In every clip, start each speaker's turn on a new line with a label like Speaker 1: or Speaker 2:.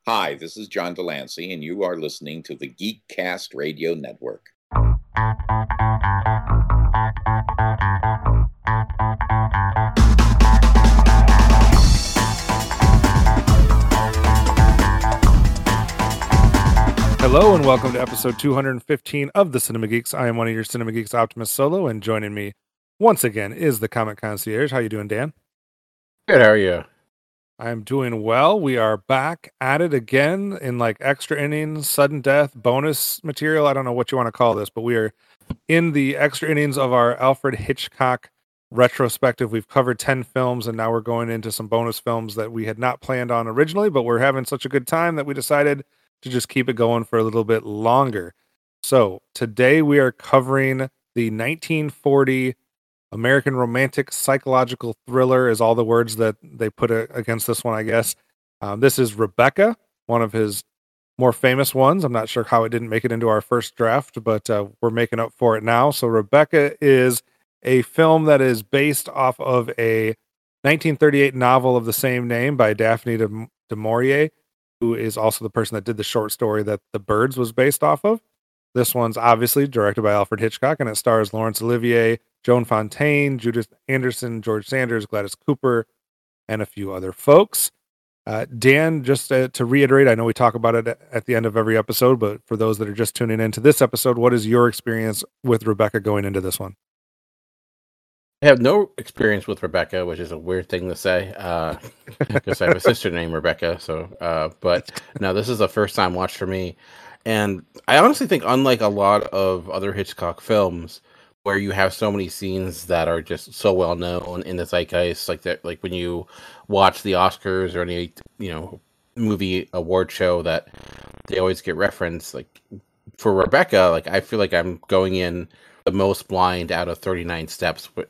Speaker 1: Hi, this is John Delancey, and you are listening to the Geekcast Radio Network.
Speaker 2: Hello and welcome to episode 215 of the Cinema Geeks. I am one of your Cinema Geeks, Optimus Solo, and joining me once again is the Comic Concierge. How you doing, Dan?
Speaker 3: Good, how are you?
Speaker 2: I'm doing well. We are back at it again in like extra innings, sudden death, bonus material. I don't know what you want to call this, but we are in the extra innings of our Alfred Hitchcock retrospective. We've covered 10 films, and now we're going into some bonus films that we had not planned on originally, but we're having such a good time that we decided to just keep it going for a little bit longer. So today we are covering the 1940 American romantic psychological thriller, is all the words that they put against this one, I guess. This is Rebecca, one of his more famous ones. I'm not sure how it didn't make it into our first draft, but we're making up for it now. So Rebecca is a film that is based off of a 1938 novel of the same name by Daphne du Maurier, who is also the person that did the short story that The Birds was based off of. This one's obviously directed by Alfred Hitchcock, and it stars Laurence Olivier, Joan Fontaine, Judith Anderson, George Sanders, Gladys Cooper, and a few other folks. Dan, just to reiterate, I know we talk about it at the end of every episode, but for those that are just tuning into this episode, what is your experience with Rebecca going into this one?
Speaker 3: I have no experience with Rebecca, which is a weird thing to say, because I have a sister named Rebecca. So, but no, this is a first time watch for me, and I honestly think, unlike a lot of other Hitchcock films, where you have so many scenes that are just so well known in the zeitgeist, like that, like when you watch the Oscars or any movie award show, that they always get referenced. Like for Rebecca, like I feel like I'm going in the most blind out of 39 Steps, but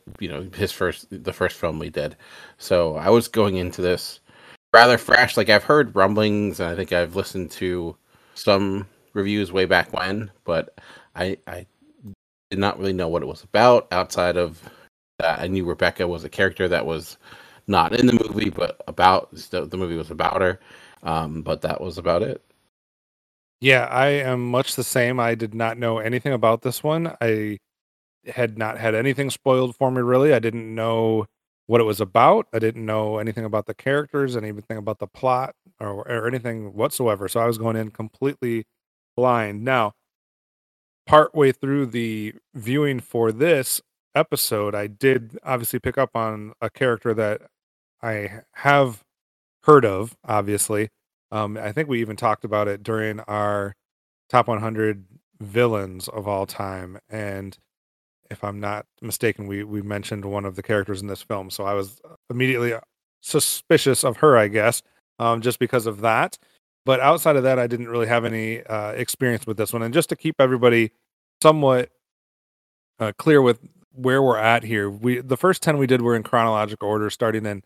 Speaker 3: the first film we did. So I was going into this rather fresh. Like I've heard rumblings, and I think I've listened to some reviews way back when, but I did not really know what it was about. Outside of that, I knew Rebecca was a character that was not in the movie, but the movie was about her. But that was about it.
Speaker 2: Yeah, I am much the same. I did not know anything about this one. I had not had anything spoiled for me, really. I didn't know what it was about. I didn't know anything about the characters, anything about the plot, or anything whatsoever. So I was going in completely blind. Now, partway through the viewing for this episode, I did obviously pick up on a character that I have heard of, obviously. I think we even talked about it during our top 100 villains of all time. And if I'm not mistaken, we mentioned one of the characters in this film. So I was immediately suspicious of her, I guess, just because of that. But outside of that, I didn't really have any experience with this one. And just to keep everybody somewhat clear with where we're at here, the first 10 we did were in chronological order, starting in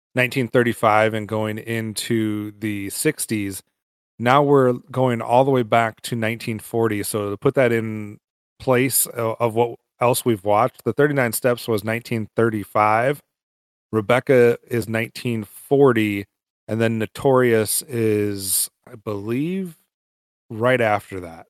Speaker 2: 1935 and going into the 60s. Now we're going all the way back to 1940. So to put that in place of what else we've watched, the 39 Steps was 1935. Rebecca is 1940. And then Notorious is, I believe, right after that.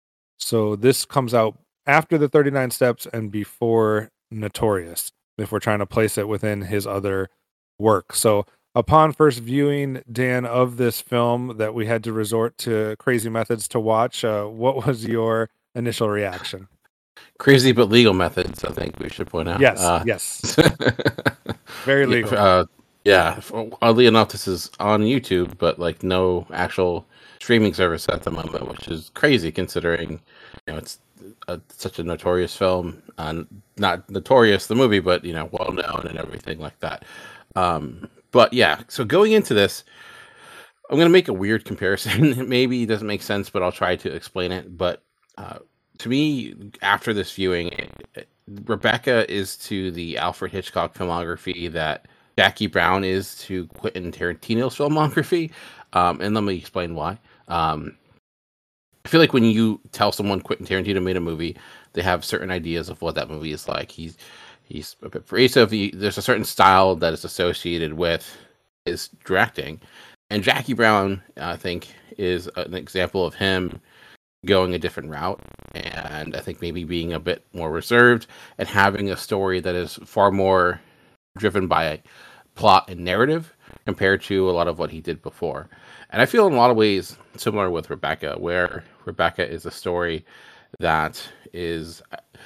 Speaker 2: So this comes out after the 39 Steps and before Notorious, if we're trying to place it within his other work. So upon first viewing, Dan, of this film that we had to resort to crazy methods to watch, what was your initial reaction?
Speaker 3: Crazy but legal methods, I think we should point out.
Speaker 2: Yes. Very legal.
Speaker 3: Yeah. Oddly enough, this is on YouTube, but like no actual streaming service at the moment, which is crazy considering it's such a notorious film. Not Notorious the movie, but well known and everything like that. But yeah, so going into this, I'm going to make a weird comparison. Maybe it doesn't make sense, but I'll try to explain it. But to me, after this viewing, Rebecca is to the Alfred Hitchcock filmography that Jackie Brown is to Quentin Tarantino's filmography. And let me explain why. I feel like when you tell someone Quentin Tarantino made a movie, they have certain ideas of what that movie is like. He's a bit abrasive. There's a certain style that is associated with his directing. And Jackie Brown, I think, is an example of him going a different route, and I think maybe being a bit more reserved and having a story that is far more driven by plot and narrative compared to a lot of what he did before. And I feel in a lot of ways similar with Rebecca, where Rebecca is a story that is,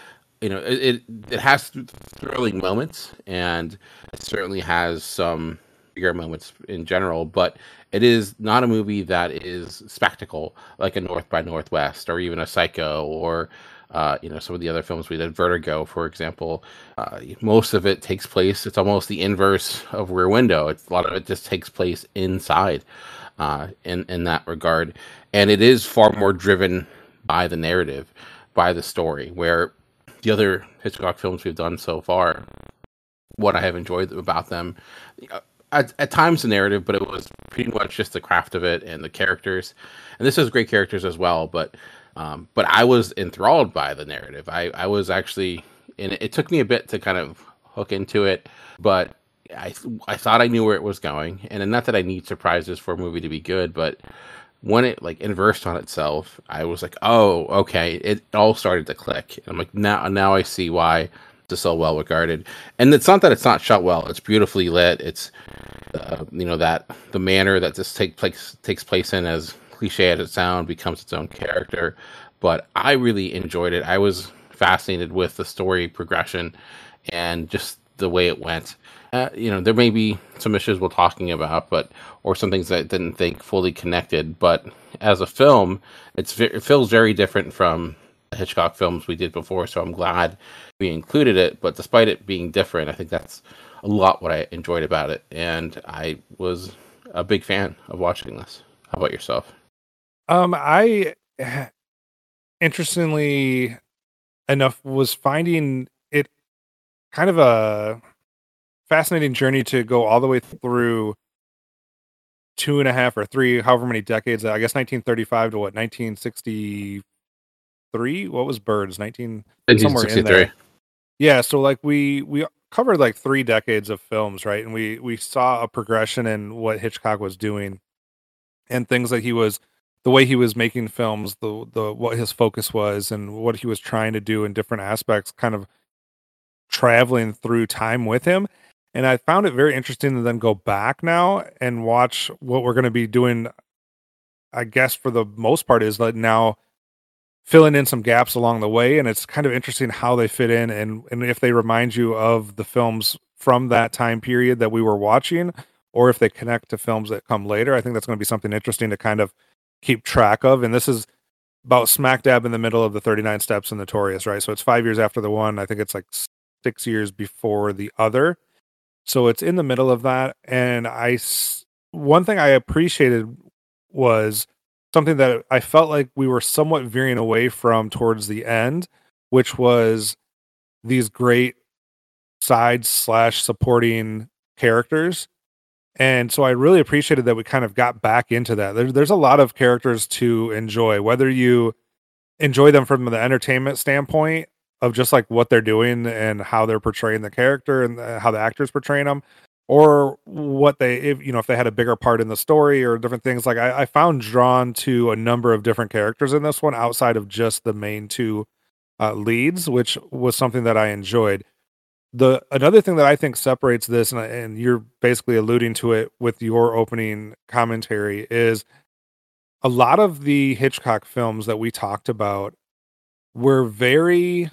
Speaker 3: it has thrilling moments, and it certainly has some bigger moments in general, but it is not a movie that is spectacle like a North by Northwest or even a Psycho or some of the other films we did, Vertigo, for example. Most of it takes place. It's almost the inverse of Rear Window. A lot of it just takes place inside, in that regard, and it is far more driven by the narrative, by the story. Where the other Hitchcock films we've done so far, what I have enjoyed about them, at times the narrative, but it was pretty much just the craft of it and the characters. And this has great characters as well, but I was enthralled by the narrative. I was actually, and it took me a bit to kind of hook into it, but I thought I knew where it was going. And not that I need surprises for a movie to be good, but when it like inversed on itself, I was like, oh, okay. It all started to click. And I'm like, now I see why it's so well regarded. And it's not that it's not shot well. It's beautifully lit. It's that the manner that this takes place in, as cliche as it sounds, becomes its own character. But I really enjoyed it. I was fascinated with the story progression and just the way it went. There may be some issues we're talking about, or some things that I didn't think fully connected. But as a film, it feels very different from the Hitchcock films we did before. So I'm glad we included it. But despite it being different, I think that's a lot what I enjoyed about it, and I was a big fan of watching this. How about yourself?
Speaker 2: I interestingly enough was finding it kind of a fascinating journey to go all the way through 2.5 or 3, however many decades. I guess 1935 to 1963. What was Birds?
Speaker 3: 1963.
Speaker 2: Somewhere in there. Yeah, so like we covered like 3 decades of films, right? And we saw a progression in what Hitchcock was doing and things that the way he was making films, the what his focus was and what he was trying to do in different aspects, kind of traveling through time with him. And I found it very interesting to then go back now and watch what we're going to be doing, I guess for the most part, is like now filling in some gaps along the way. And it's kind of interesting how they fit in and if they remind you of the films from that time period that we were watching, or if they connect to films that come later. I think that's going to be something interesting to kind of keep track of. And this is about smack dab in the middle of the 39 Steps and Notorious, right? So it's 5 years after the one. I think it's like 6 years before the other. So it's in the middle of that. And one thing I appreciated was something that I felt like we were somewhat veering away from towards the end, which was these great side/supporting characters. And so I really appreciated that we kind of got back into that. There's a lot of characters to enjoy, whether you enjoy them from the entertainment standpoint of just like what they're doing and how they're portraying the character and how the actors portraying them, or what if they had a bigger part in the story or different things. Like I found drawn to a number of different characters in this one outside of just the main 2 leads, which was something that I enjoyed. Another thing that I think separates this, and you're basically alluding to it with your opening commentary, is a lot of the Hitchcock films that we talked about were very,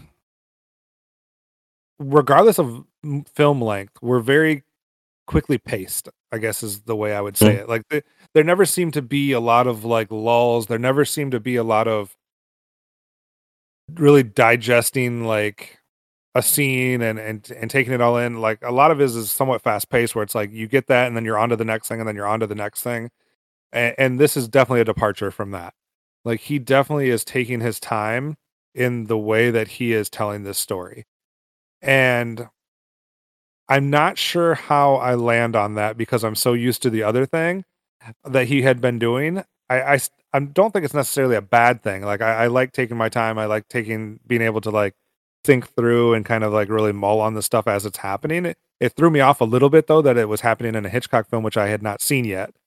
Speaker 2: regardless of film length, were very quickly paced, I guess is the way I would say it. Like there never seemed to be a lot of like lulls. There never seemed to be a lot of really digesting like a scene and taking it all in. Like a lot of it is somewhat fast paced, where it's like you get that and then you're on to the next thing and then you're on to the next thing. And this is definitely a departure from that. Like he definitely is taking his time in the way that he is telling this story. And I'm not sure how I land on that because I'm so used to the other thing that he had been doing. I don't think it's necessarily a bad thing. Like I like taking my time. I like being able to like think through and kind of like really mull on the stuff as it's happening. It threw me off a little bit though that it was happening in a Hitchcock film, which I had not seen yet.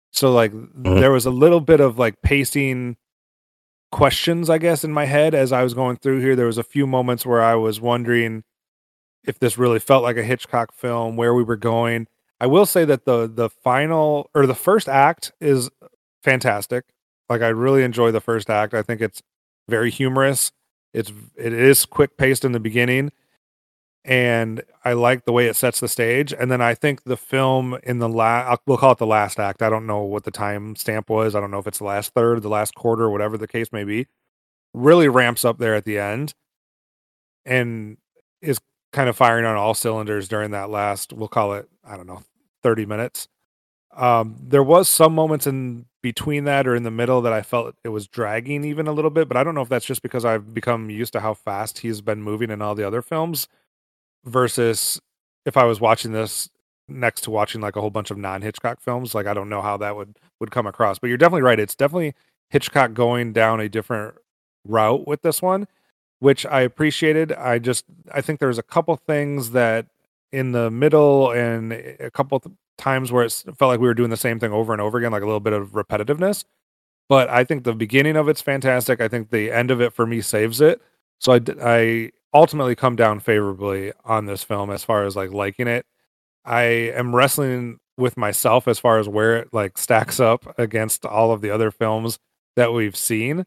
Speaker 2: So like there was a little bit of like pacing questions, I guess, in my head as I was going through here. There was a few moments where I was wondering if this really felt like a Hitchcock film, where we were going. I will say that the final or the first act is fantastic. Like I really enjoy the first act. I think it's very humorous. It is quick paced in the beginning, and I like the way it sets the stage. And then I think the film in the we'll call it the last act. I don't know what the time stamp was. I don't know if it's the last third, the last quarter, whatever the case may be. Really ramps up there at the end, and is kind of firing on all cylinders during that last, we'll call it, I don't know, 30 minutes. There was some moments in between that or in the middle that I felt it was dragging even a little bit, but I don't know if that's just because I've become used to how fast he's been moving in all the other films versus if I was watching this next to watching like a whole bunch of non-Hitchcock films. Like I don't know how that would come across, but you're definitely right. It's definitely Hitchcock going down a different route with this one, which I appreciated. I think there's a couple things that in the middle and a couple times where it felt like we were doing the same thing over and over again, like a little bit of repetitiveness. But I think the beginning of it's fantastic. I think the end of it for me saves it. So I ultimately come down favorably on this film as far as like liking it. I am wrestling with myself as far as where it like stacks up against all of the other films that we've seen.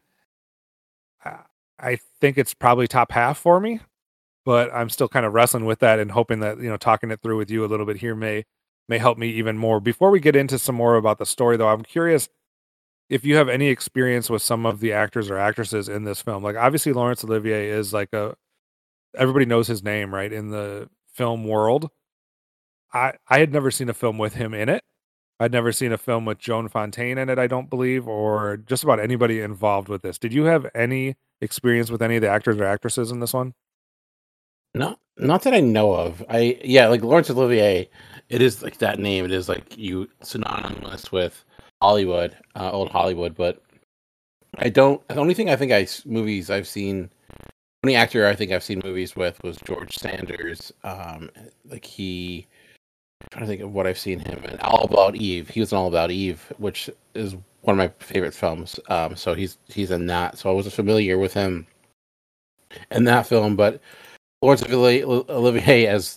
Speaker 2: I think it's probably top half for me, but I'm still kind of wrestling with that and hoping that, talking it through with you a little bit here may help me even more. Before we get into some more about the story though, I'm curious if you have any experience with some of the actors or actresses in this film. Like obviously Laurence Olivier is like everybody knows his name, right? In the film world. I had never seen a film with him in it. I'd never seen a film with Joan Fontaine in it, I don't believe, or just about anybody involved with this. Did you have any experience with any of the actors or actresses in this one?
Speaker 3: Not that I know of. Like Laurence Olivier, it is like that name. It is like you synonymous with Hollywood, old Hollywood. But I don't. The only thing I think movies I've seen, only actor I think I've seen movies with was George Sanders. I'm trying to think of what I've seen him in. All About Eve. He was in All About Eve, which is one of my favorite films. So he's in that. So I wasn't familiar with him in that film, but Laurence Olivier, as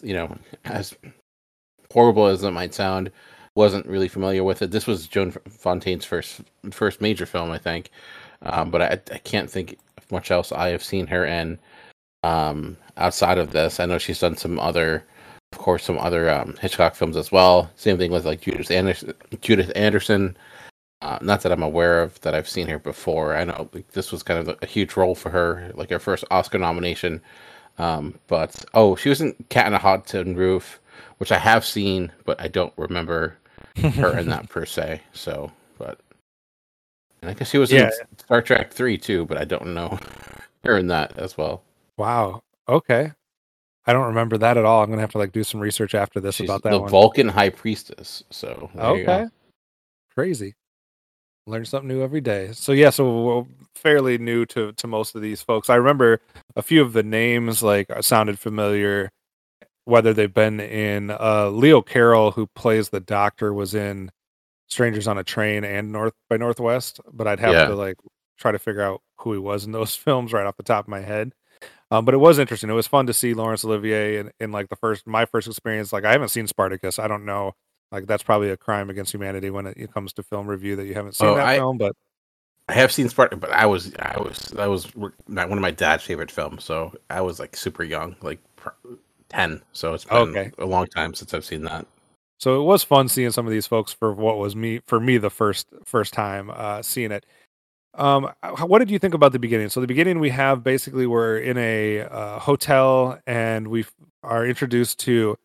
Speaker 3: horrible as it might sound, wasn't really familiar with it. This was Joan Fontaine's first major film, I think. But I can't think of much else I have seen her in outside of this. I know she's done some other Hitchcock films as well. Same thing with like Judith Anderson. Not that I'm aware of that I've seen her before. I know this was kind of a huge role for her, like her first Oscar nomination. But she was in Cat on a Hot Tin Roof, which I have seen, but I don't remember her in that per se. So, and I guess she was in Star Trek 3 too, but I don't know her in that as well.
Speaker 2: Wow. Okay. I don't remember that at all. I'm gonna have to like do some research after this about that.
Speaker 3: The
Speaker 2: one.
Speaker 3: Vulcan High Priestess. So
Speaker 2: okay, crazy. Learn something new every day. So yeah, so fairly new to most of these folks. I remember a few of the names like sounded familiar, whether they've been in Leo Carroll, who plays the doctor, was in Strangers on a Train and North by Northwest, but I'd have to like try to figure out who he was in those films right off the top of my head. But it was interesting. It was fun to see Laurence Olivier in like my first experience. Like I haven't seen Spartacus. I don't know. Like that's probably a crime against humanity when it comes to film review that you haven't seen film. But
Speaker 3: I have seen Spartacus, but that was not one of my dad's favorite films. So I was like super young, like 10. So it's been a long time since I've seen that.
Speaker 2: So it was fun seeing some of these folks for what was for me the first time seeing it. What did you think about the beginning? So the beginning, we have basically we're in a hotel and we are introduced to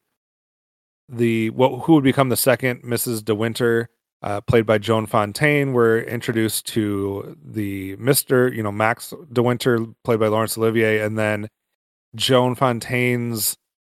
Speaker 2: who would become the second Mrs. De Winter, played by Joan Fontaine. We're introduced to the Mr. Max De Winter, played by Laurence Olivier, and then Joan Fontaine's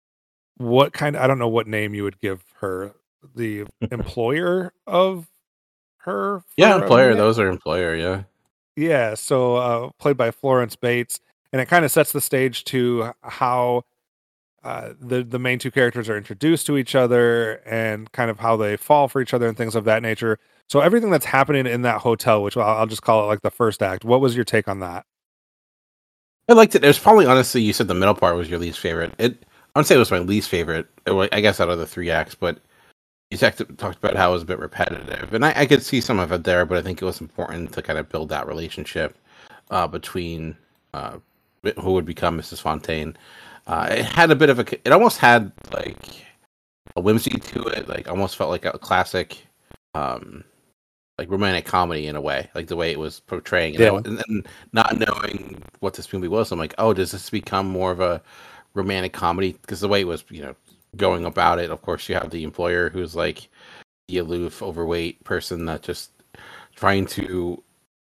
Speaker 2: I don't know what name you would give her, the employer of her.
Speaker 3: Employer. Those are employer. Yeah.
Speaker 2: Yeah, so played by Florence Bates, and it kind of sets the stage to how the main two characters are introduced to each other and kind of how they fall for each other and things of that nature. So everything that's happening in that hotel, which I'll just call it like the first act. What was your take on that?
Speaker 3: I liked it. It was probably, honestly, you said the middle part was your least favorite. I wouldn't say it was my least favorite. I guess out of the 3 acts, but you talked about how it was a bit repetitive, and I could see some of it there, but I think it was important to kind of build that relationship between who would become Mrs. Fontaine. It had a bit of it almost had like a whimsy to it, like almost felt like a classic, like romantic comedy in a way, like the way it was portraying. And not knowing what this movie was, I'm like, oh, does this become more of a romantic comedy? Because the way it was, going about it, of course, you have the employer who's like the aloof, overweight person that just trying to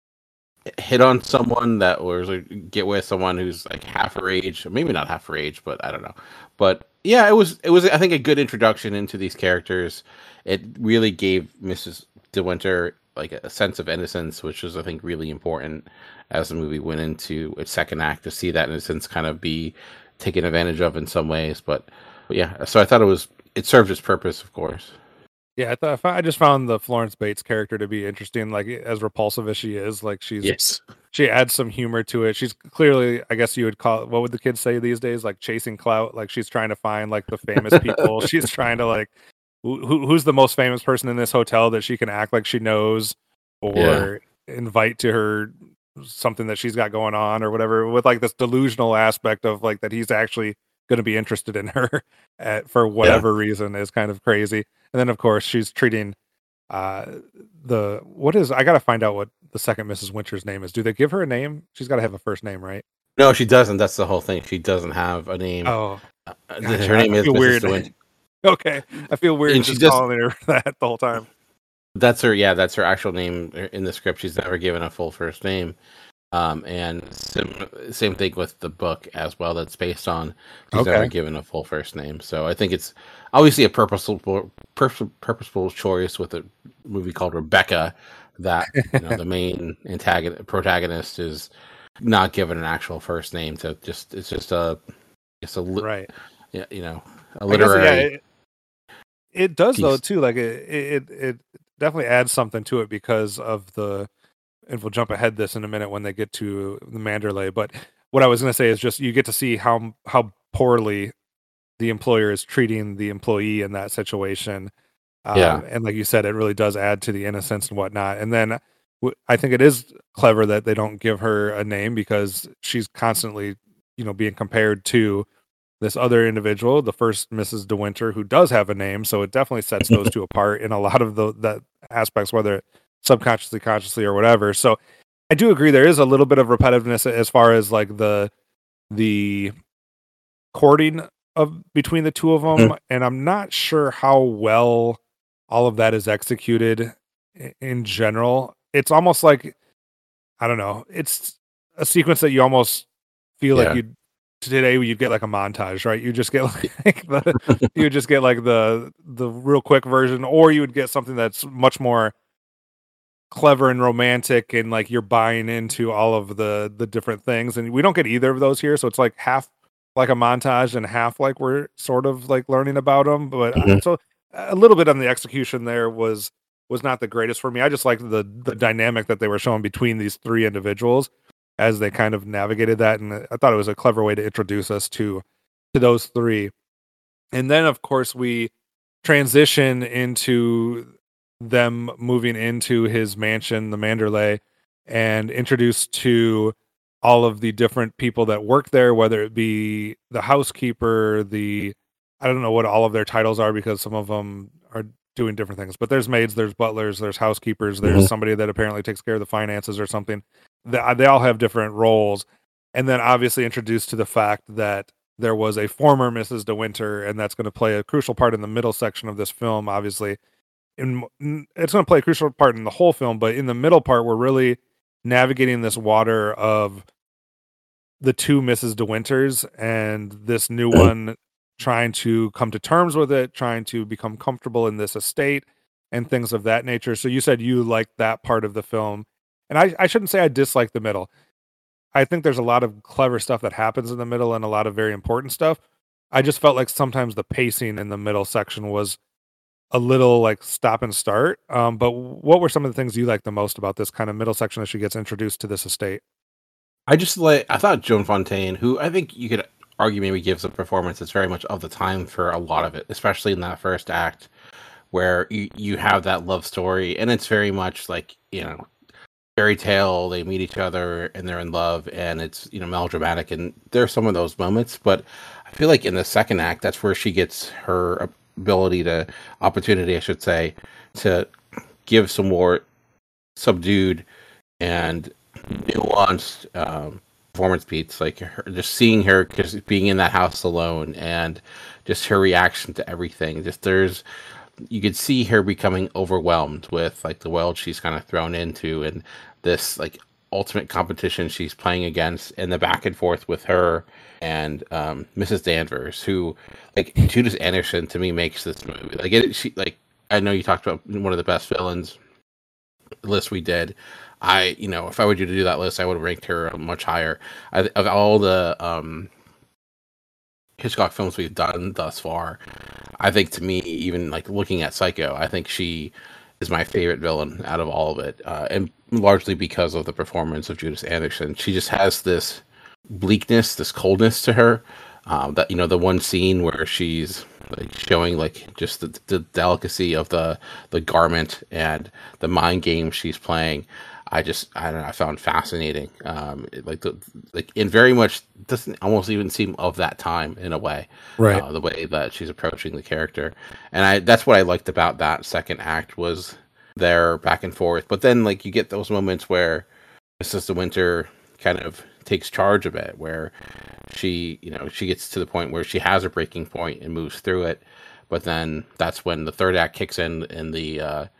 Speaker 3: hit on someone that was get with someone who's like half her age, or maybe not half her age, but I don't know. But yeah, it was I think a good introduction into these characters. It really gave Mrs. De Winter like a sense of innocence, which was I think really important as the movie went into its second act, to see that innocence kind of be taken advantage of in some ways. But yeah, so I thought it served its purpose, of course.
Speaker 2: Yeah, I just found the Florence Bates character to be interesting. Like, as repulsive as she is, like she adds some humor to it. She's clearly, I guess you would call it, what would the kids say these days? Like chasing clout. Like she's trying to find like the famous people. She's trying to like, who's the most famous person in this hotel that she can act like she knows, or invite to her something that she's got going on or whatever, with like this delusional aspect of like that he's actually going to be interested in her for whatever reason is kind of crazy. And then of course she's treating I gotta find out what the second Mrs. Winter's name is. Do they give her a name? She's got to have a first name, right?
Speaker 3: No, she doesn't. That's the whole thing. She doesn't have a name.
Speaker 2: Oh,
Speaker 3: her name is Mrs. De Winter.
Speaker 2: Okay, I feel weird and just calling her that the whole time.
Speaker 3: That's her. Yeah, that's her actual name in the script. She's never given a full first name. And same thing with the book as well. That's based on. She's never given a full first name. So I think it's obviously a purposeful choice with a movie called Rebecca. That the main protagonist is not given an actual first name. It's just a
Speaker 2: right.
Speaker 3: Yeah, a literary.
Speaker 2: It does piece. Though too. Like it definitely adds something to it because of the. And we'll jump ahead this in a minute when they get to the Manderley. But what I was going to say is just you get to see how poorly the employer is treating the employee in that situation. And like you said, it really does add to the innocence and whatnot. And then I think it is clever that they don't give her a name, because she's constantly, being compared to this other individual, the first Mrs. De Winter, who does have a name. So it definitely sets those two apart in a lot of the aspects, whether subconsciously, consciously, or whatever. So I do agree there is a little bit of repetitiveness as far as like the courting of between the two of them, and I'm not sure how well all of that is executed in general. It's almost like, I don't know, it's a sequence that you almost feel like you'd get like a montage, right? You just get like the real quick version, or you would get something that's much more clever and romantic, and like you're buying into all of the different things, and we don't get either of those here. So it's like half like a montage and half like we're sort of like learning about them. But so a little bit on the execution there was not the greatest for me. I just liked the dynamic that they were showing between these three individuals as they kind of navigated that, and I thought it was a clever way to introduce us to those three. And then of course we transition into them moving into his mansion, the Manderley, and introduced to all of the different people that work there, whether it be the housekeeper, I don't know what all of their titles are, because some of them are doing different things, but there's maids, there's butlers, there's housekeepers, there's somebody that apparently takes care of the finances or something. They all have different roles. And then obviously introduced to the fact that there was a former Mrs. De Winter, and that's going to play a crucial part in the middle section of this film, obviously. It's going to play a crucial part in the whole film, but in the middle part, we're really navigating this water of the two Mrs. De Winters and this new one trying to come to terms with it, trying to become comfortable in this estate and things of that nature. So you said you liked that part of the film, and I shouldn't say I dislike the middle. I think there's a lot of clever stuff that happens in the middle and a lot of very important stuff. I just felt like sometimes the pacing in the middle section was a little like stop and start. But what were some of the things you liked the most about this kind of middle section as she gets introduced to this estate?
Speaker 3: I thought Joan Fontaine, who I think you could argue maybe gives a performance that's very much of the time for a lot of it, especially in that first act where you have that love story, and it's very much like, fairy tale. They meet each other and they're in love, and it's, melodramatic, and there's some of those moments. But I feel like in the second act, that's where she gets her opportunity, I should say, to give some more subdued and nuanced performance beats, like just seeing her just being in that house alone, and just her reaction to everything. You could see her becoming overwhelmed with like the world she's kind of thrown into, and this like ultimate competition she's playing against, and the back and forth with her and Mrs. Danvers, who, like, Judith Anderson to me makes this movie I know you talked about one of the best villains list we did. If I were you to do that list, I would have ranked her much higher. Of all the Hitchcock films we've done thus far, I think, to me, even like looking at Psycho, I think she is my favorite villain out of all of it, and largely because of the performance of Judith Anderson. She just has this bleakness, this coldness to her. That the one scene where she's like showing like just the delicacy of the garment and the mind game she's playing. I don't know, I found fascinating. In very much doesn't almost even seem of that time in a way,
Speaker 2: right?
Speaker 3: The way that she's approaching the character, and that's what I liked about that second act, was their back and forth. But then like you get those moments where Mrs. De Winter kind of takes charge of it, where she gets to the point where she has a breaking point and moves through it. But then that's when the third act kicks in the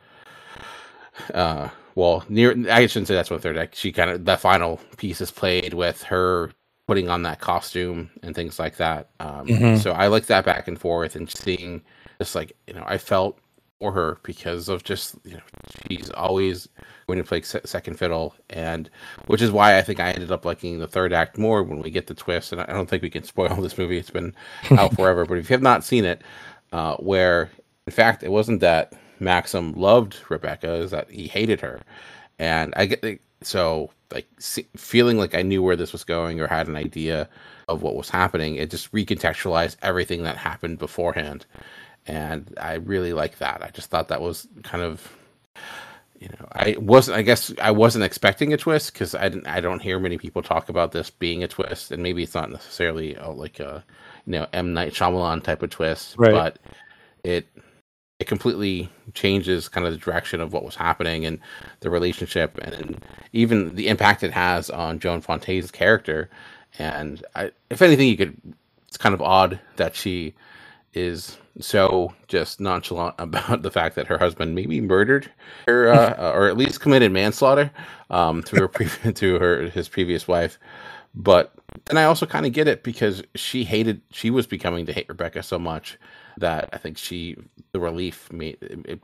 Speaker 3: I shouldn't say that's when the third act. That final piece is played with her putting on that costume and things like that. So I like that back and forth, and seeing just like, I felt for her because of just, she's always going to play second fiddle, and which is why I think I ended up liking the third act more when we get the twist. And I don't think we can spoil this movie. It's been out forever, but if you have not seen it, where in fact it wasn't that Maxim loved Rebecca, is that he hated her. And I get so like feeling like I knew where this was going or had an idea of what was happening. It just recontextualized everything that happened beforehand, and I really like that. I just thought that was kind of, I wasn't expecting a twist, because I don't hear many people talk about this being a twist, and maybe it's not necessarily like a M. Night Shyamalan type of twist,
Speaker 2: right.
Speaker 3: But it completely changes kind of the direction of what was happening and the relationship, and even the impact it has on Joan Fontaine's character. And if anything, it's kind of odd that she is so just nonchalant about the fact that her husband maybe murdered her, or at least committed manslaughter through his previous wife. But then I also kind of get it, because she was becoming to hate Rebecca so much that I think the relief made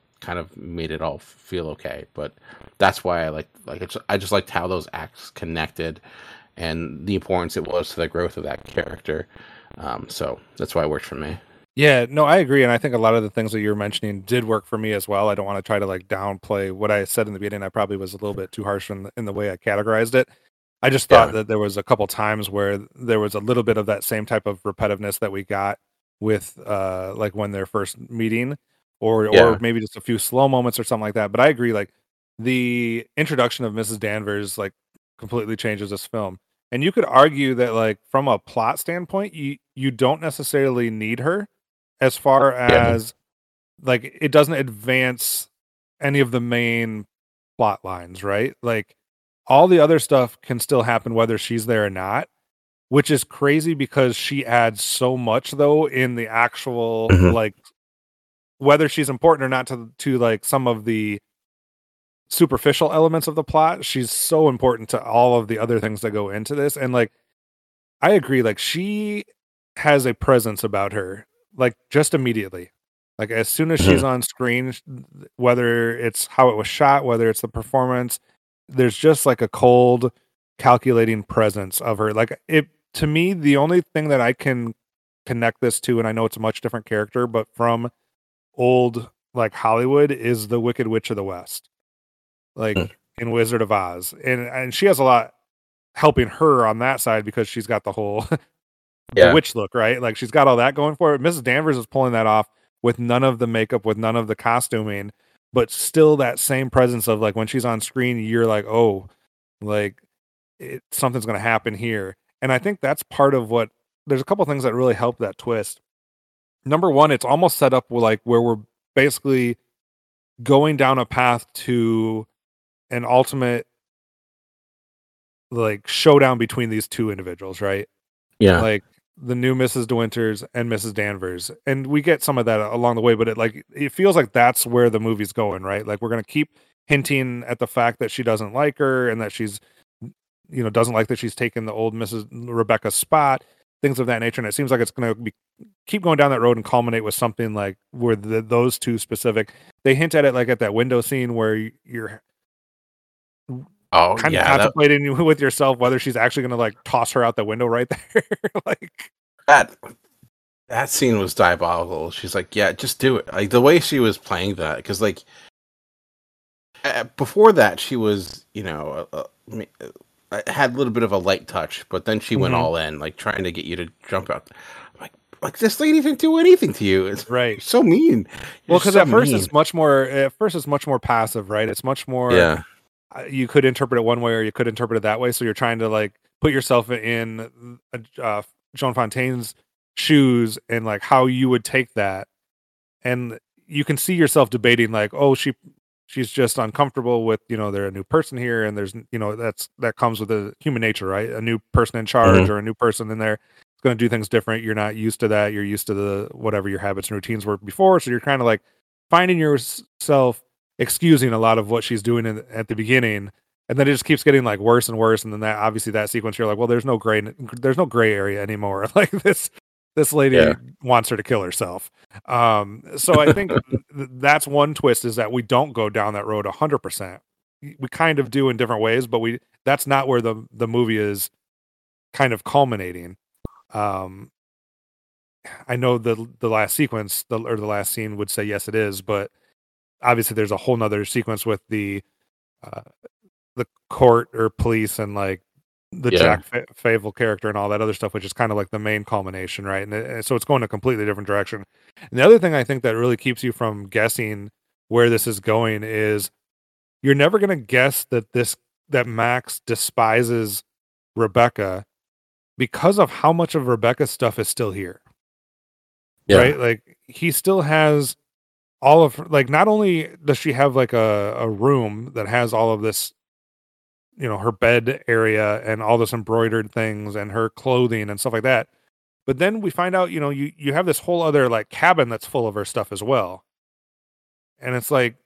Speaker 3: it all feel okay. But that's why I just liked how those acts connected, and the importance it was to the growth of that character. So that's why it worked for me.
Speaker 2: Yeah, no, I agree. And I think a lot of the things that you're mentioning did work for me as well. I don't want to try to like downplay what I said in the beginning. I probably was a little bit too harsh in the way I categorized it. I just thought that there was a couple times where there was a little bit of that same type of repetitiveness that we got with like when they're first meeting, or maybe just a few slow moments or something like that. But I agree, like the introduction of Mrs. Danvers like completely changes this film. And you could argue that like from a plot standpoint, you don't necessarily need her, as far as like it doesn't advance any of the main plot lines, right? Like all the other stuff can still happen whether she's there or not, which is crazy because she adds so much though in the actual like whether she's important or not to like some of the superficial elements of the plot. She's so important to all of the other things that go into this. And like I agree, like she has a presence about her, like just immediately. Like as soon as she's on screen, whether it's how it was shot, whether it's the performance, there's just like a cold, calculating presence of her. Like it, to me, the only thing that I can connect this to, and I know it's a much different character, but from old like Hollywood is the Wicked Witch of the West, like in Wizard of Oz, and she has a lot helping her on that side because she's got the whole the witch look, right? Like she's got all that going for her. Mrs. Danvers is pulling that off with none of the makeup, with none of the costuming, but still that same presence of like when she's on screen, you're like, oh, like something's going to happen here. And I think that's part of what. There's a couple things that really help that twist. Number one, it's almost set up like where we're basically going down a path to an ultimate like showdown between these two individuals, right?
Speaker 3: Yeah.
Speaker 2: Like the new Mrs. De Winters and Mrs. Danvers. And we get some of that along the way, but it feels like that's where the movie's going, right? Like we're going to keep hinting at the fact that she doesn't like her and that she's, doesn't like that she's taken the old Mrs. Rebecca's spot, things of that nature. And it seems like it's going to keep going down that road and culminate with something like where those two specific, they hint at it like at that window scene where you're kind of contemplating with yourself whether she's actually going to like toss her out the window right there. Like
Speaker 3: that scene was diabolical. She's like, yeah, just do it. Like the way she was playing that, because like before that she was, had a little bit of a light touch, but then she went all in, like trying to get you to jump out. I'm like this lady didn't do anything to you. It's
Speaker 2: right.
Speaker 3: So mean.
Speaker 2: Well, because at first it's much more passive, right? It's much more. You could interpret it one way or you could interpret it that way. So you're trying to like put yourself in Joan Fontaine's shoes and like how you would take that. And you can see yourself debating like, oh, she's just uncomfortable with, they're a new person here. And there's, that comes with the human nature, right? A new person in charge or a new person in there is going to do things different. You're not used to that. You're used to the, whatever your habits and routines were before. So you're kind of like finding yourself excusing a lot of what she's doing at the beginning, and then it just keeps getting like worse and worse. And then that sequence, you're like, well, there's no gray area anymore. Like this lady wants her to kill herself. So I think that's one twist, is that we don't go down that road 100%. We kind of do in different ways, but that's not where the movie is kind of culminating. I know the last sequence, the last scene would say yes, it is, but obviously there's a whole nother sequence with the court or police and like the Jack Fable character and all that other stuff, which is kind of like the main culmination, right? And so it's going a completely different direction. And the other thing I think that really keeps you from guessing where this is going is you're never going to guess that Max despises Rebecca because of how much of Rebecca's stuff is still here. Right? Like he still has all of her, like, not only does she have like a room that has all of this, her bed area and all this embroidered things and her clothing and stuff like that, but then we find out, you have this whole other like cabin that's full of her stuff as well. And it's like,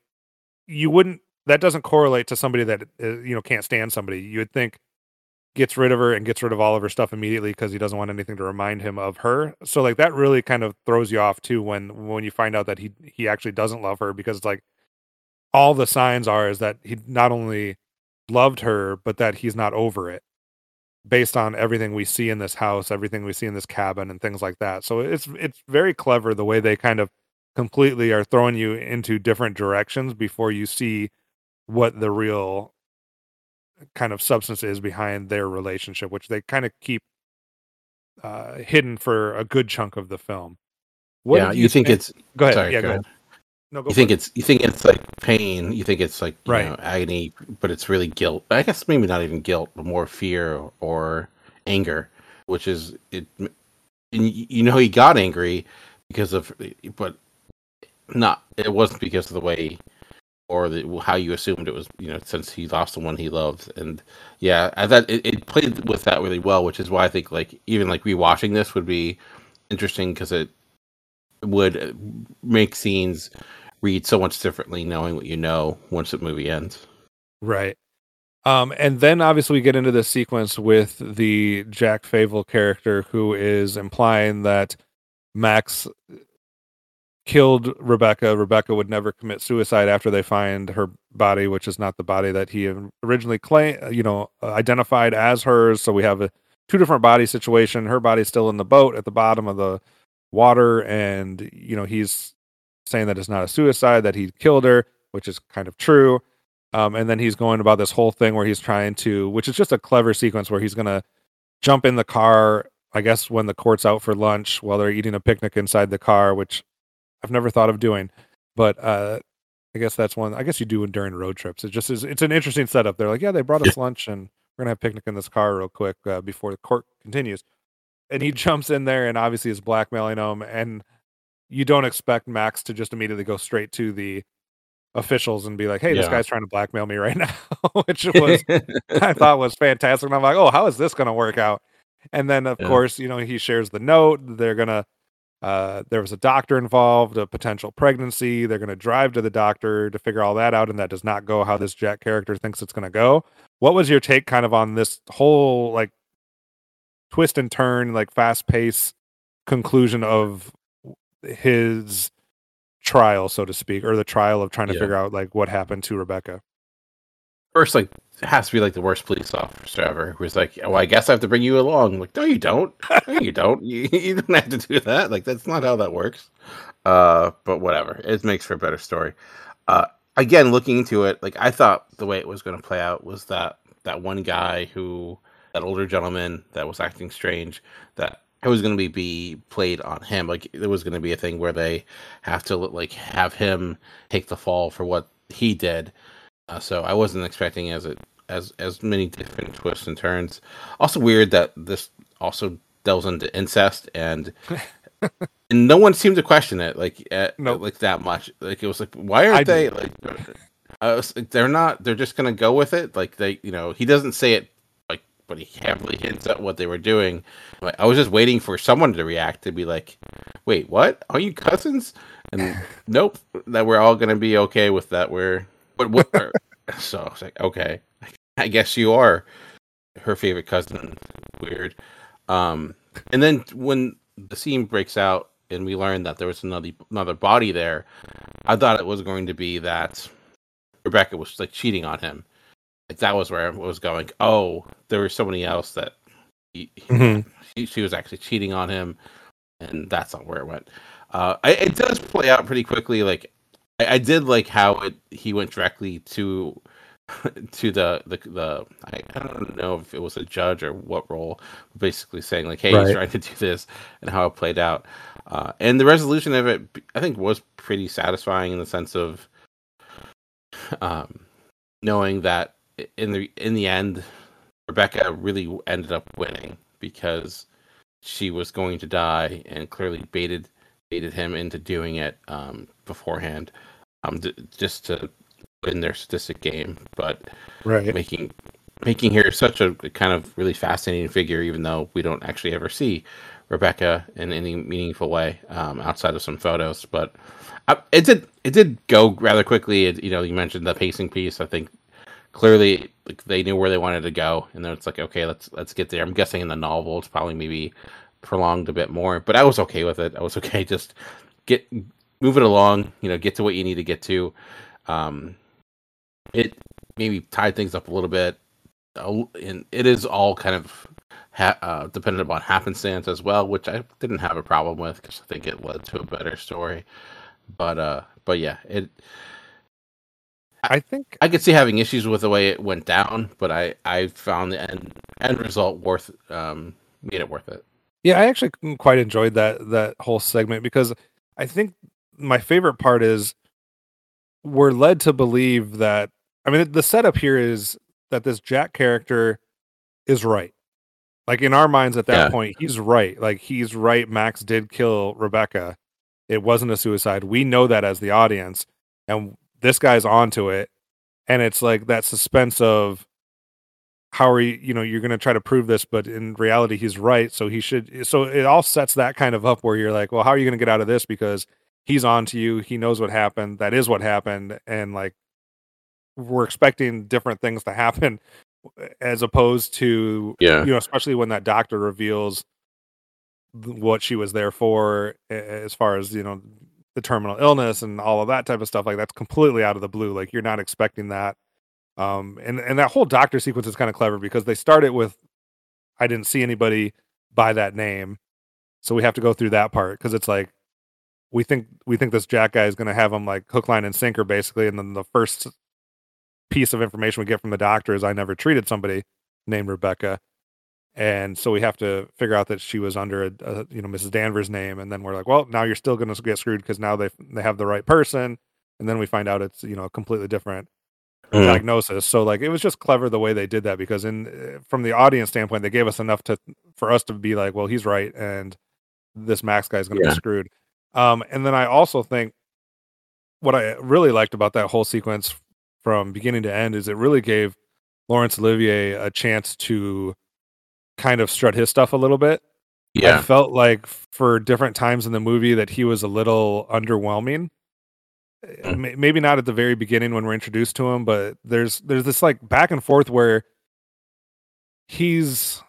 Speaker 2: that doesn't correlate to somebody that, can't stand somebody. You would think gets rid of her and gets rid of all of her stuff immediately because he doesn't want anything to remind him of her. So like that really kind of throws you off too when you find out that he actually doesn't love her, because it's like all the signs is that he not only loved her but that he's not over it, based on everything we see in this house, everything we see in this cabin and things like that. So it's very clever the way they kind of completely are throwing you into different directions before you see what the real kind of substance is behind their relationship, which they kind of keep hidden for a good chunk of the film.
Speaker 3: What you think it's
Speaker 2: go ahead.
Speaker 3: Sorry,
Speaker 2: go ahead. No, go
Speaker 3: you think it's like pain, you think it's like agony, but it's really guilt. I guess maybe not even guilt, but more fear or anger, which is it. He got angry because of, but it wasn't because of the way or how you assumed it was, since he lost the one he loved. And I thought it played with that really well, which is why I think like even like rewatching this would be interesting, because it would make scenes read so much differently knowing what once the movie ends.
Speaker 2: Right. And then obviously we get into this sequence with the Jack Fable character, who is implying that Max killed Rebecca. Rebecca would never commit suicide after they find her body, which is not the body that he originally identified as hers. So we have a two different body situation. Her body's still in the boat at the bottom of the water, and he's saying that it's not a suicide, that he killed her, which is kind of true. And then he's going about this whole thing where he's trying to, which is just a clever sequence where he's going to jump in the car, I guess when the court's out for lunch while they're eating a picnic inside the car, which I've never thought of doing. But I guess that's one, I guess you do it during road trips. It just is, it's an interesting setup. They're like, yeah, they brought us lunch and we're going to have a picnic in this car real quick before the court continues. And he jumps in there and obviously is blackmailing him. And you don't expect Max to just immediately go straight to the officials and be like, hey, this guy's trying to blackmail me right now, which was, I thought was fantastic. And I'm like, oh, how is this going to work out? And then, of course, you know, he shares the note. They're going to, there was a doctor involved, a potential pregnancy. They're going to drive to the doctor to figure all that out. And that does not go how this Jack character thinks it's going to go. What was your take kind of on this whole like twist and turn, like fast pace conclusion of his trial, so to speak, or the trial of trying to figure out like what happened to Rebecca?
Speaker 3: First, like, it has to be like the worst police officer ever, who's like, well, I guess I have to bring you along. Like, no, you don't. No, you don't. You don't have to do that. Like, that's not how that works. But whatever. It makes for a better story. Again, looking into it, like, I thought the way it was going to play out was that one guy that older gentleman that was acting strange, that it was going to be played on him. Like, there was going to be a thing where they have to, like, have him take the fall for what he did. So I wasn't expecting as many different twists and turns. Also weird that this also delves into incest, and no one seemed to question it like that much. Like, it was like, why aren't they like? They're not. They're just gonna go with it. Like, they, you know, he doesn't say it like, but he heavily hints at what they were doing. Like, I was just waiting for someone to react, to be like, wait, what? Are you cousins? And nope, that we're all gonna be okay with that. What? So I was like, okay, I guess you are her favorite cousin. Weird. And then when the scene breaks out and we learn that there was another body there, I thought it was going to be that Rebecca was like cheating on him. Like, that was where I was going. Oh, there was somebody else that she was actually cheating on him, and that's not where it went. It does play out pretty quickly. Like, I did like how he went directly to the I don't know if it was a judge or what role, basically saying like, hey, he's trying to do this, and how it played out. And the resolution of it, I think, was pretty satisfying in the sense of knowing that in the end, Rebecca really ended up winning because she was going to die and clearly baited him into doing it beforehand. Just to win their statistic game, but making her such a kind of really fascinating figure, even though we don't actually ever see Rebecca in any meaningful way outside of some photos. But it did go rather quickly. You know, you mentioned the pacing piece. I think clearly, like, they knew where they wanted to go, and then it's like, okay, let's get there. I'm guessing in the novel it's probably maybe prolonged a bit more, but I was okay with it. I was okay, just move it along, you know, get to what you need to get to. It maybe tied things up a little bit, and it is all kind of dependent upon happenstance as well, which I didn't have a problem with because I think it led to a better story. But yeah, I think I could see having issues with the way it went down, but I found the end result made it worth it.
Speaker 2: Yeah, I actually quite enjoyed that whole segment, because I think my favorite part is we're led to believe that, I mean, the setup here is that this Jack character is right. Like, in our minds at that point, he's right. Like, he's right. Max did kill Rebecca. It wasn't a suicide. We know that as the audience, and this guy's onto it. And it's like that suspense of, how are you, you're going to try to prove this, but in reality, he's right. So it all sets that kind of up where you're like, well, how are you going to get out of this? Because he's on to you. He knows what happened. That is what happened. And like, we're expecting different things to happen, as opposed to, especially when that doctor reveals what she was there for, as far as, the terminal illness and all of that type of stuff. Like, that's completely out of the blue. Like, you're not expecting that. And that whole doctor sequence is kind of clever, because they start it with, I didn't see anybody by that name. So we have to go through that part, because it's like, we think this Jack guy is going to have him like hook, line, and sinker basically. And then the first piece of information we get from the doctor is I never treated somebody named Rebecca. And so we have to figure out that she was under a Mrs. Danvers' name. And then we're like, well, now you're still going to get screwed because now they have the right person. And then we find out it's, a completely different diagnosis. So like, it was just clever the way they did that, because from the audience standpoint, they gave us enough for us to be like, well, he's right. And this Max guy is going to be screwed. And then I also think what I really liked about that whole sequence from beginning to end is it really gave Laurence Olivier a chance to kind of strut his stuff a little bit.
Speaker 3: Yeah.
Speaker 2: I felt like for different times in the movie that he was a little underwhelming. Maybe not at the very beginning when we're introduced to him, but there's this like back and forth where he's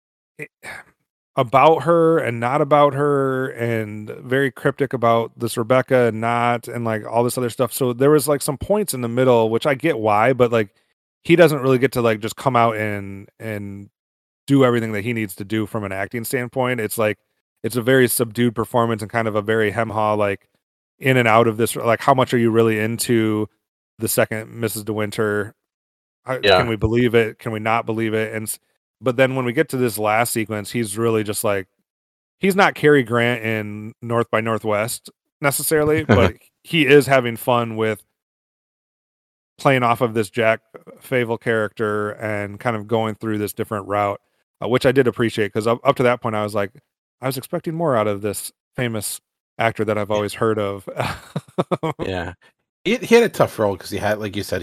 Speaker 2: about her and not about her, and very cryptic about this Rebecca and not, and like all this other stuff. So there was like some points in the middle, which I get why, but like he doesn't really get to like just come out and do everything that he needs to do from an acting standpoint. It's like it's a very subdued performance and kind of a very hem-haw, like in and out of this. Like, how much are you really into the second Mrs. De Winter? Can we believe it? Can we not believe it? But then when we get to this last sequence, he's really just like, he's not Cary Grant in North by Northwest necessarily, but he is having fun with playing off of this Jack Fable character and kind of going through this different route, which I did appreciate, because up to that point, I was expecting more out of this famous actor that I've always heard of.
Speaker 3: Yeah. He had a tough role because he had, like you said,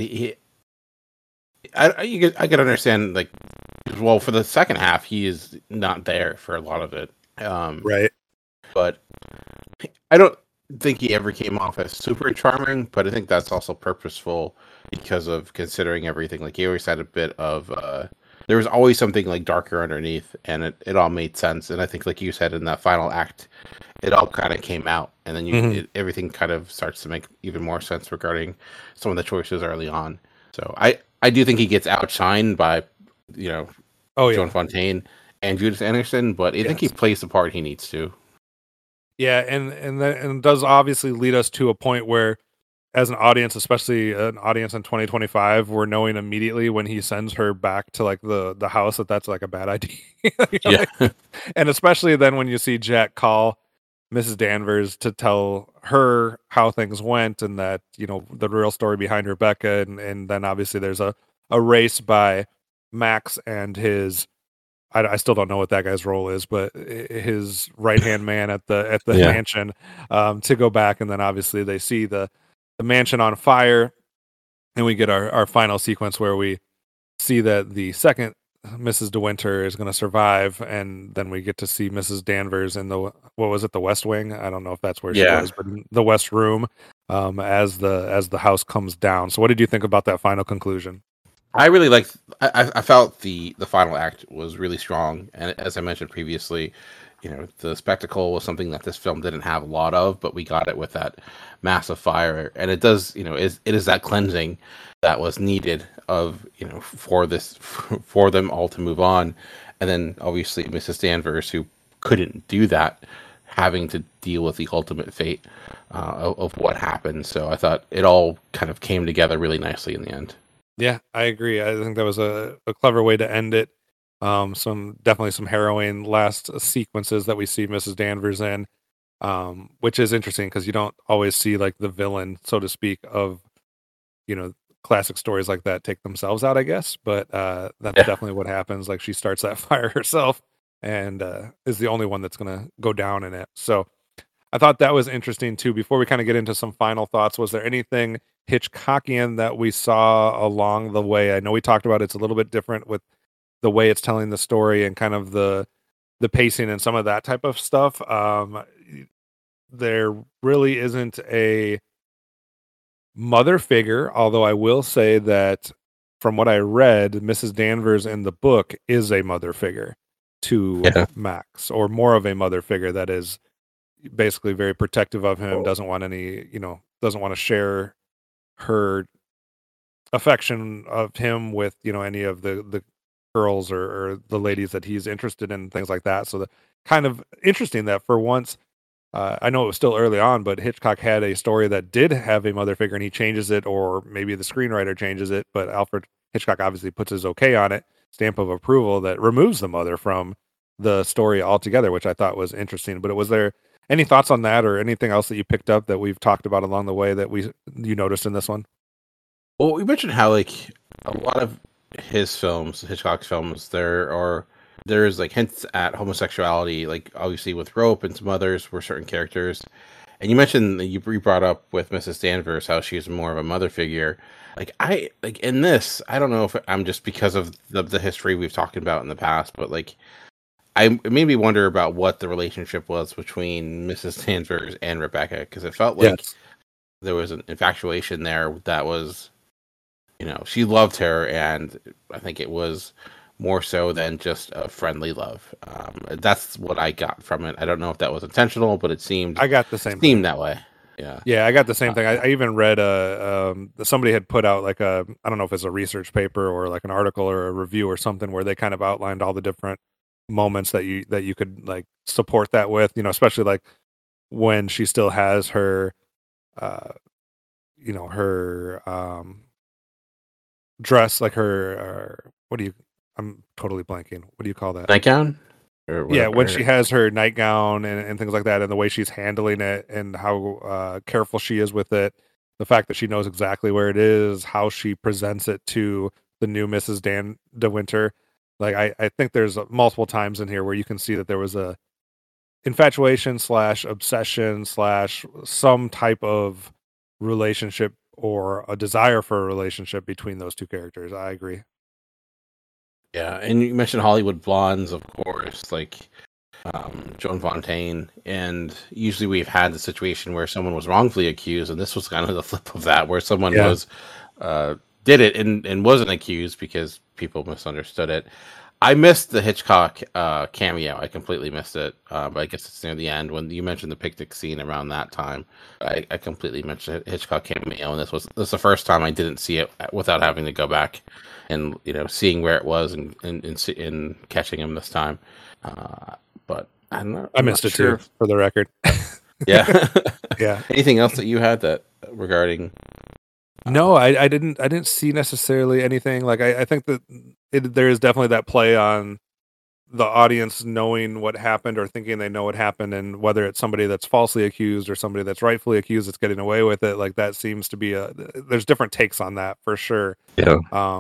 Speaker 3: I could understand, like, well, for the second half, he is not there for a lot of it.
Speaker 2: Right.
Speaker 3: But I don't think he ever came off as super charming, but I think that's also purposeful because of considering everything. Like, he always had a bit of, there was always something like darker underneath, and it all made sense. And I think, like you said, in that final act, it all kind of came out, and then everything kind of starts to make even more sense regarding some of the choices early on. So I do think he gets outshined by, Joan Fontaine and Judith Anderson, but I think he plays the part he needs to.
Speaker 2: Yeah, and it does obviously lead us to a point where, as an audience, especially an audience in 2025, we're knowing immediately when he sends her back to like the house that's like a bad idea. And especially then when you see Jack call Mrs. Danvers to tell her how things went, and that, the real story behind Rebecca, and then obviously there's a race by Max and his, I still don't know what that guy's role is, but his right-hand man at the mansion, to go back. And then obviously they see the mansion on fire, and we get our final sequence where we see that the second Mrs. De Winter is going to survive, and then we get to see Mrs. Danvers in the West Wing? I don't know if that's where she was, but in the West Room, as the house comes down. So what did you think about that final conclusion?
Speaker 3: I really liked. I felt the final act was really strong, and as I mentioned previously, the spectacle was something that this film didn't have a lot of, but we got it with that massive fire, and it does. It is that cleansing that was needed of for them all to move on, and then obviously Mrs. Danvers, who couldn't do that, having to deal with the ultimate fate of what happened. So I thought it all kind of came together really nicely in the end.
Speaker 2: Yeah, I agree. I think that was a clever way to end it. Definitely some harrowing last sequences that we see Mrs. Danvers in, which is interesting because you don't always see like the villain, so to speak, of classic stories like that take themselves out, I guess. But that's definitely what happens. Like, she starts that fire herself and is the only one that's going to go down in it. So I thought that was interesting too. Before we kind of get into some final thoughts, was there anything Hitchcockian that we saw along the way? I know we talked about it's a little bit different with the way it's telling the story and kind of the pacing and some of that type of stuff. There really isn't a mother figure, although I will say that from what I read, Mrs. Danvers in the book is a mother figure to Max, or more of a mother figure that is basically very protective of him, doesn't want to share her affection of him with any of the girls or the ladies that he's interested in, things like that. So the kind of interesting that for once I know it was still early on, but Hitchcock had a story that did have a mother figure, and he changes it, or maybe the screenwriter changes it, but Alfred Hitchcock obviously puts his okay on it, stamp of approval, that removes the mother from the story altogether, which I thought was interesting. But was there any thoughts on that, or anything else that you picked up that we've talked about along the way that you noticed in this one?
Speaker 3: Well, we mentioned how like a lot of his films, Hitchcock's films, there's like hints at homosexuality, like obviously with Rope and some others were certain characters. And you mentioned that you brought up with Mrs. Danvers how she's more of a mother figure. Like in this, I don't know if I'm just because of the history we've talked about in the past, but like it made me wonder about what the relationship was between Mrs. Danvers and Rebecca, because it felt like there was an infatuation there that was, she loved her, and I think it was more so than just a friendly love. That's what I got from it. I don't know if that was intentional, but
Speaker 2: I got the same thing
Speaker 3: that way.
Speaker 2: Yeah, I got the same thing. I even read somebody had put out like I don't know if it's a research paper or like an article or a review or something where they kind of outlined all the different moments that you could like support that with, especially like when she still has her her dress, like her I'm totally blanking. What do you call that?
Speaker 3: Nightgown?
Speaker 2: Yeah, when she has her nightgown and things like that, and the way she's handling it and how careful she is with it, the fact that she knows exactly where it is, how she presents it to the new Mrs. De Winter. Like I think there's multiple times in here where you can see that there was a infatuation / obsession / some type of relationship or a desire for a relationship between those two characters. I agree.
Speaker 3: Yeah, and you mentioned Hollywood blondes, of course, like Joan Fontaine, and usually we've had the situation where someone was wrongfully accused, and this was kind of the flip of that, where someone was did it and wasn't accused because people misunderstood it. I missed the Hitchcock cameo. I completely missed it. But I guess it's near the end when you mentioned the picnic scene around that time. I completely mentioned Hitchcock cameo, and this was the first time I didn't see it without having to go back and seeing where it was and catching him this time. But
Speaker 2: I missed it too, for the record.
Speaker 3: Yeah,
Speaker 2: yeah.
Speaker 3: Anything else that you had that regarding?
Speaker 2: No, I didn't see necessarily anything. Like I think that there is definitely that play on the audience knowing what happened or thinking they know what happened, and whether it's somebody that's falsely accused or somebody that's rightfully accused that's getting away with it. Like that seems to be there's different takes on that for sure.
Speaker 3: Yeah.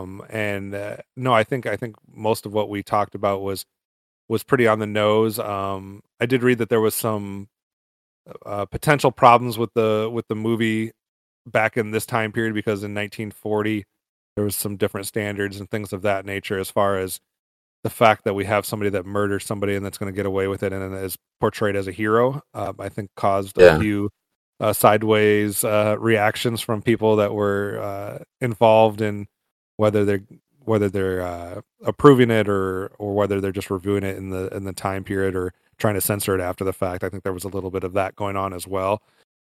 Speaker 2: No, I think most of what we talked about was pretty on the nose. I did read that there was some potential problems with the movie back in this time period, because in 1940 there was some different standards and things of that nature, as far as the fact that we have somebody that murders somebody and that's going to get away with it and is portrayed as a hero. I think caused a few sideways reactions from people that were involved in whether they're approving it or whether they're just reviewing it in the time period or trying to censor it after the fact. I think there was a little bit of that going on as well.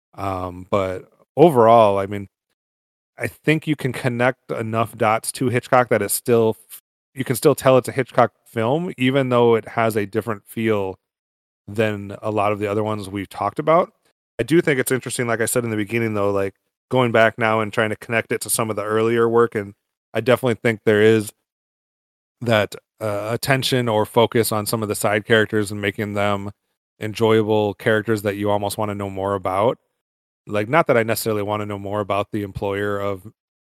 Speaker 2: But overall, I mean, I think you can connect enough dots to Hitchcock that you can still tell it's a Hitchcock film, even though it has a different feel than a lot of the other ones we've talked about. I do think it's interesting, like I said in the beginning, though, like going back now and trying to connect it to some of the earlier work, and I definitely think there is that attention or focus on some of the side characters and making them enjoyable characters that you almost want to know more about. Like, not that I necessarily want to know more about the employer of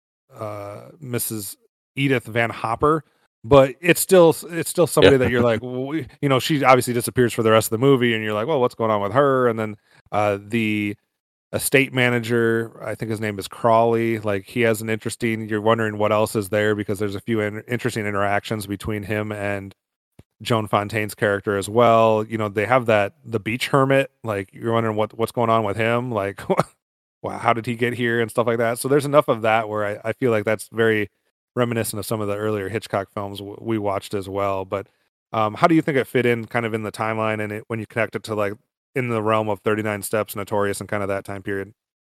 Speaker 2: Mrs. Edith Van Hopper, but it's still somebody that you're like, well, she obviously disappears for the rest of the movie, and you're like, well, what's going on with her? And then the estate manager, I think his name is Crawley, like he has an interesting, you're wondering what else is there, because there's a few interesting interactions between him and Joan Fontaine's character as well. They have the beach hermit, like you're wondering what's going on with him, like wow, how did he get here and stuff like that. So there's enough of that where I feel like that's very reminiscent of some of the earlier Hitchcock films we watched as well. But how do you think it fit in kind of in the timeline, and when you connect it to like in the realm of 39 Steps, Notorious, and kind of that time period?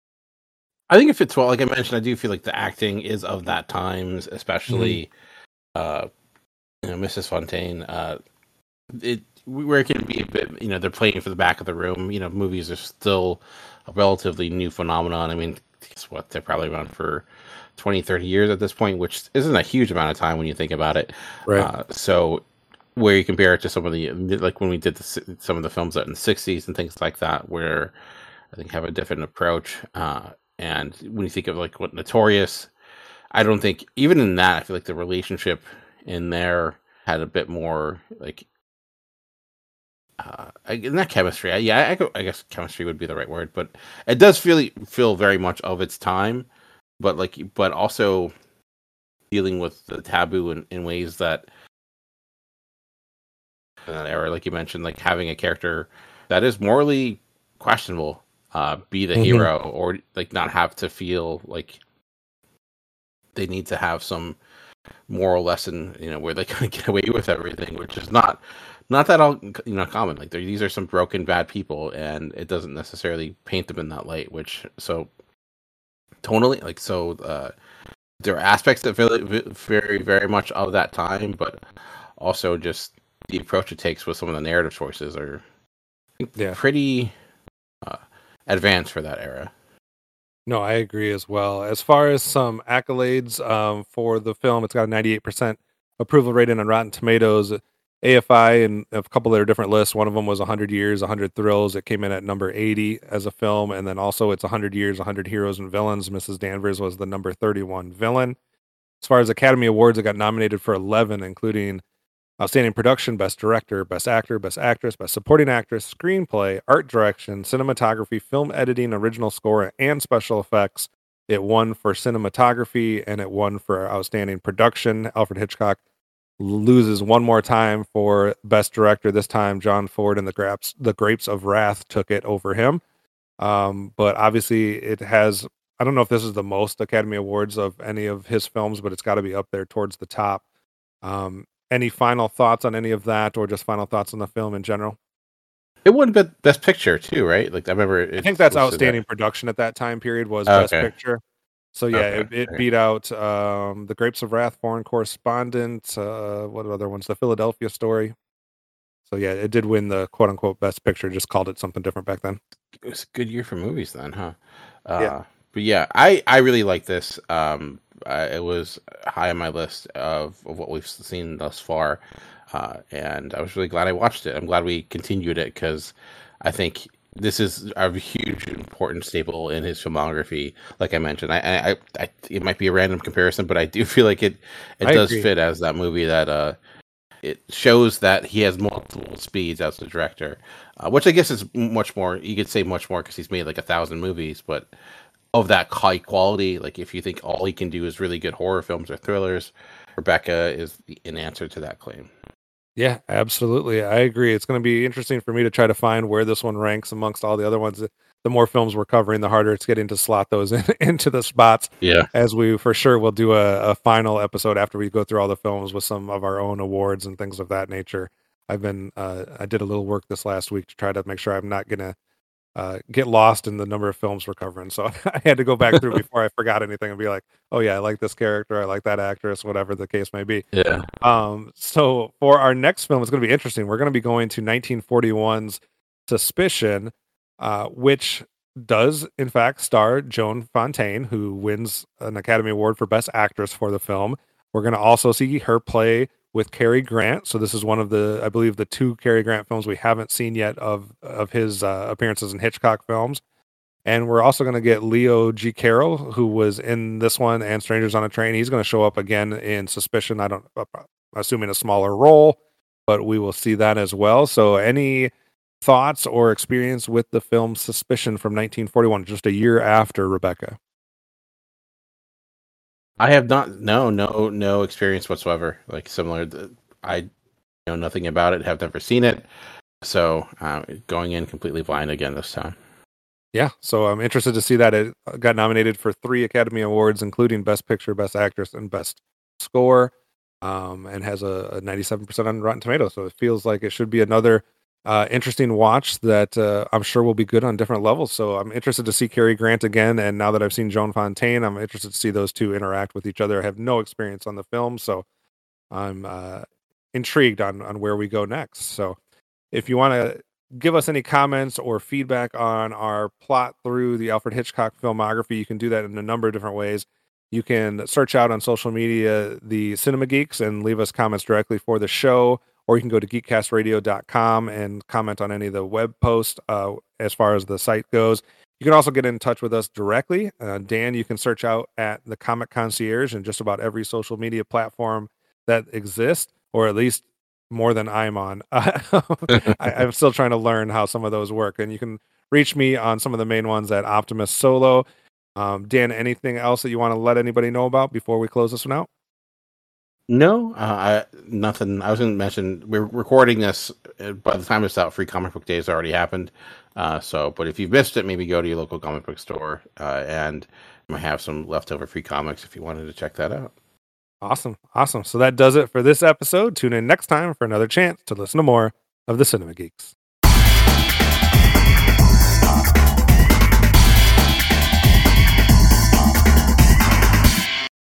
Speaker 3: I think it fits well. Like I mentioned, I do feel like the acting is of that times, especially Mrs. Fontaine. where it can be a bit, they're playing for the back of the room. Movies are still a relatively new phenomenon. I mean, guess what? They're probably around for 20, 30 years at this point, which isn't a huge amount of time when you think about it.
Speaker 2: Right.
Speaker 3: So where you compare it to some of the, like when we did some of the films out in the 60s and things like that, where I think have a different approach. And when you think of like what Notorious, I don't think even in that, I feel like the relationship in there had a bit more like, not chemistry. I guess chemistry would be the right word, but it does feel very much of its time, but also dealing with the taboo in ways that in that era, like you mentioned, like having a character that is morally questionable, be the hero, or like not have to feel like they need to have some moral lesson, where they kind of get away with everything, which is not that all common. Like these are some broken, bad people, and it doesn't necessarily paint them in that light. Which so tonally, there are aspects that feel very, very much of that time, but also just the approach it takes with some of the narrative choices are pretty advanced for that era.
Speaker 2: No, I agree as well. As far as some accolades for the film, it's got a 98% approval rating on Rotten Tomatoes. AFI and a couple of their different lists. One of them was 100 Years, 100 Thrills. It came in at number 80 as a film. And then also it's 100 Years, 100 Heroes and Villains. Mrs. Danvers was the number 31 villain. As far as Academy Awards, it got nominated for 11, including Outstanding Production, Best Director, Best Actor, Best Actress, Best Supporting Actress, Screenplay, Art Direction, Cinematography, Film Editing, Original Score, and Special Effects. It won for cinematography and it won for Outstanding Production. Alfred Hitchcock loses one more time for Best Director. This time, John Ford and the Grapes of Wrath took it over him. But obviously, it has. I don't know if this is the most Academy Awards of any of his films, but it's got to be up there towards the top. Any final thoughts on any of that, or just final thoughts on the film in general?
Speaker 3: It won Best Picture too, right? Like I remember.
Speaker 2: I think that's Outstanding Production at that time period was Best Picture. So yeah, it beat out The Grapes of Wrath, Foreign Correspondent. What other ones? The Philadelphia Story. So yeah, it did win the quote unquote Best Picture. Just called it something different back then.
Speaker 3: It was a good year for movies then, huh?
Speaker 2: Yeah.
Speaker 3: But yeah, I really like this. It was high on my list of what we've seen thus far, and I was really glad I watched it. I'm glad we continued it because I think this is a huge, important staple in his filmography. Like I mentioned, I it might be a random comparison, but I do feel like it does fit as that movie that it shows that he has multiple speeds as a director, which I guess is much more. You could say much more because he's made like 1,000 movies, but of that high quality, like if you think all he can do is really good horror films or thrillers, Rebecca is an answer to that claim.
Speaker 2: Yeah, absolutely. I agree. It's going to be interesting for me to try to find where this one ranks amongst all the other ones. The more films we're covering, the harder it's getting to slot those into the spots.
Speaker 3: Yeah.
Speaker 2: As we for sure will do a final episode after we go through all the films with some of our own awards and things of that nature. I did a little work this last week to try to make sure I'm not going to get lost in the number of films we're covering. So I had to go back through before I forgot anything and be like, oh yeah, I like this character, I like that actress, whatever the case may be.
Speaker 3: Yeah.
Speaker 2: So for our next film, it's going to be interesting. We're going to be going to 1941's Suspicion, which does in fact star Joan Fontaine, who wins an Academy Award for Best Actress for the film. We're going to also see her play with Cary Grant. So this is one of the, I believe, the 2 Cary Grant films we haven't seen yet of his appearances in Hitchcock films. And we're also going to get Leo Carroll, who was in this one and Strangers on a Train. He's going to show up again in Suspicion. I'm assuming a smaller role, but we will see that as well. So any thoughts or experience with the film Suspicion from 1941, just a year after Rebecca?
Speaker 3: I have no experience whatsoever. Like similar, I know nothing about it. Have never seen it, so going in completely blind again this time.
Speaker 2: Yeah, so I'm interested to see that it got nominated for 3 Academy Awards, including Best Picture, Best Actress, and Best Score, and has a 97% on Rotten Tomatoes. So it feels like it should be another interesting watch that I'm sure will be good on different levels. So I'm interested to see Cary Grant again, and now that I've seen Joan Fontaine, I'm interested to see those two interact with each other. I have no experience on the film, so I'm intrigued on where we go next. So if you want to give us any comments or feedback on our plot through the Alfred Hitchcock filmography, you can do that in a number of different ways. You can search out on social media the Cinema Geeks and leave us comments directly for the show, or you can go to geekcastradio.com and comment on any of the web posts as far as the site goes. You can also get in touch with us directly. Dan, you can search out at the Comic Concierge in just about every social media platform that exists, or at least more than I'm on. I'm still trying to learn how some of those work. And you can reach me on some of the main ones at Optimus Solo. Dan, anything else that you want to let anybody know about before we close this one out?
Speaker 3: No, nothing. I was going to mention we're recording this. By the time it's out, Free Comic Book Day has already happened. But if you've missed it, maybe go to your local comic book store and you might have some leftover free comics if you wanted to check that out.
Speaker 2: Awesome. So that does it for this episode. Tune in next time for another chance to listen to more of the Cinema Geeks.